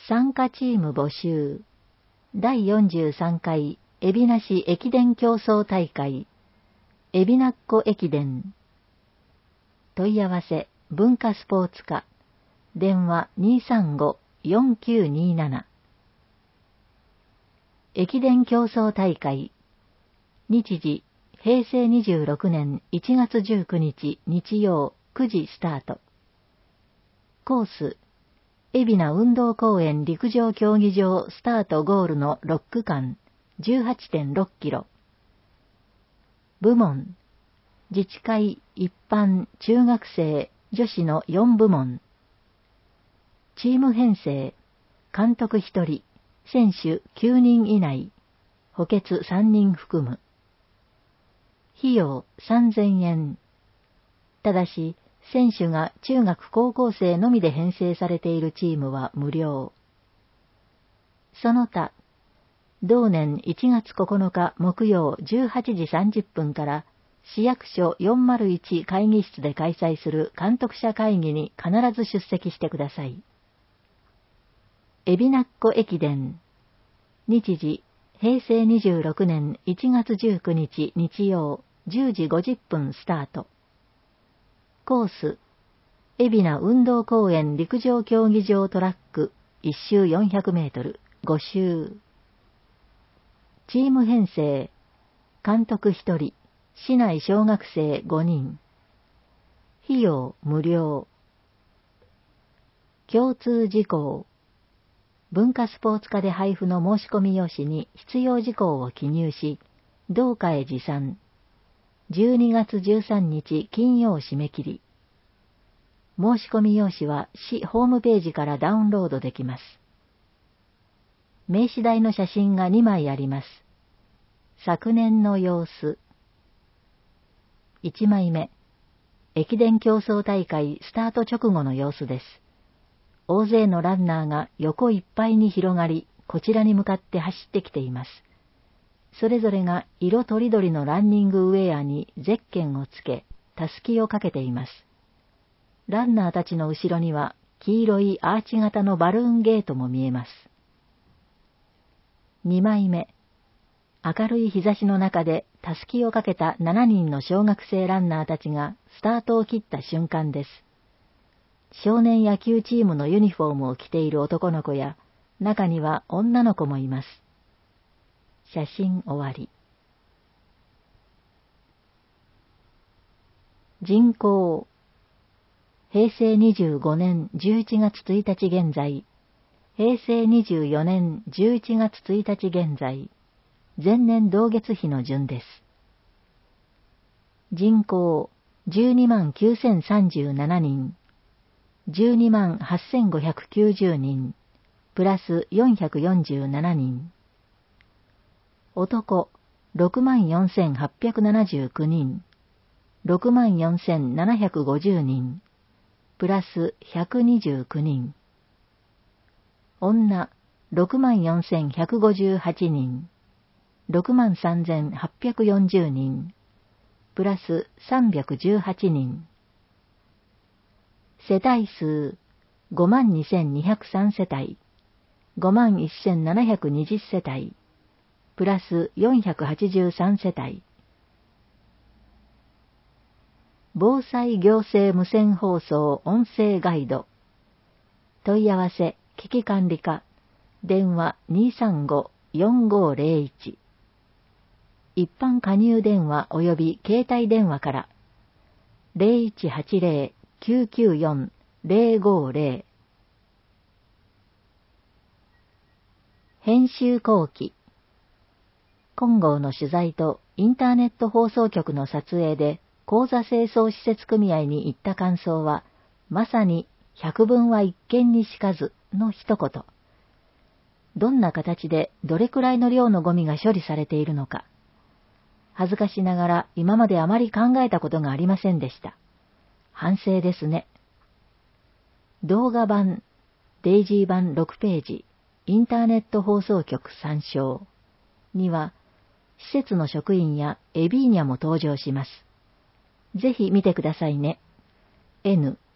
参加チーム募集。第43回海老名市駅伝競争大会。海老名っ子駅伝。問い合わせ、文化スポーツ課。電話235-4927。駅伝競争大会。日時、平成26年1月19日日曜9時スタート。コース、海老名運動公園陸上競技場スタートゴールの6区間、18.6 キロ。部門、自治会、一般、中学生、女子の4部門。チーム編成、監督1人、選手9人以内、補欠3人含む。費用3000円。ただし、選手が中学高校生のみで編成されているチームは無料。その他、同年1月9日木曜18時30分から市役所401会議室で開催する監督者会議に必ず出席してください。海老名っ子駅伝。日時、平成26年1月19日日曜10時50分スタート。コース、海老名運動公園陸上競技場トラック1周400メートル5周。チーム編成、監督1人、市内小学生5人。費用無料。共通事項。文化スポーツ課で配布の申し込み用紙に必要事項を記入し、同課へ持参。12月13日金曜締め切り。申し込み用紙は市ホームページからダウンロードできます。名刺台の写真が2枚あります。昨年の様子。1枚目。駅伝競争大会スタート直後の様子です。大勢のランナーが横いっぱいに広がり、こちらに向かって走ってきています。それぞれが色とりどりのランニングウェアにゼッケンをつけ、たすきをかけています。ランナーたちの後ろには黄色いアーチ型のバルーンゲートも見えます。2枚目。明るい日差しの中でたすきをかけた7人の小学生ランナーたちがスタートを切った瞬間です。少年野球チームのユニフォームを着ている男の子や、中には女の子もいます。写真終わり。人口。平成25年11月1日現在、平成24年11月1日現在、前年同月比の順です。人口12万9037人、12万8590人、プラス447人。男6万4879人、6万4750人、プラス129人。女6万4158人、6万3840人、プラス318人。世帯数5万2203世帯、5万1720世帯、プラス483世帯。防災行政無線放送音声ガイド。問い合わせ、危機管理課。電話235-4501。一般加入電話及び携帯電話から。0180-994-050。編集後期。今号の取材とインターネット放送局の撮影で、講座清掃施設組合に行った感想は、まさに百聞は一見にしかずの一言。どんな形でどれくらいの量のゴミが処理されているのか。恥ずかしながら今まであまり考えたことがありませんでした。反省ですね。動画版、デイジー版6ページ、インターネット放送局参照には、施設の職員やエビーニャも登場します。ぜひ見てくださいね。N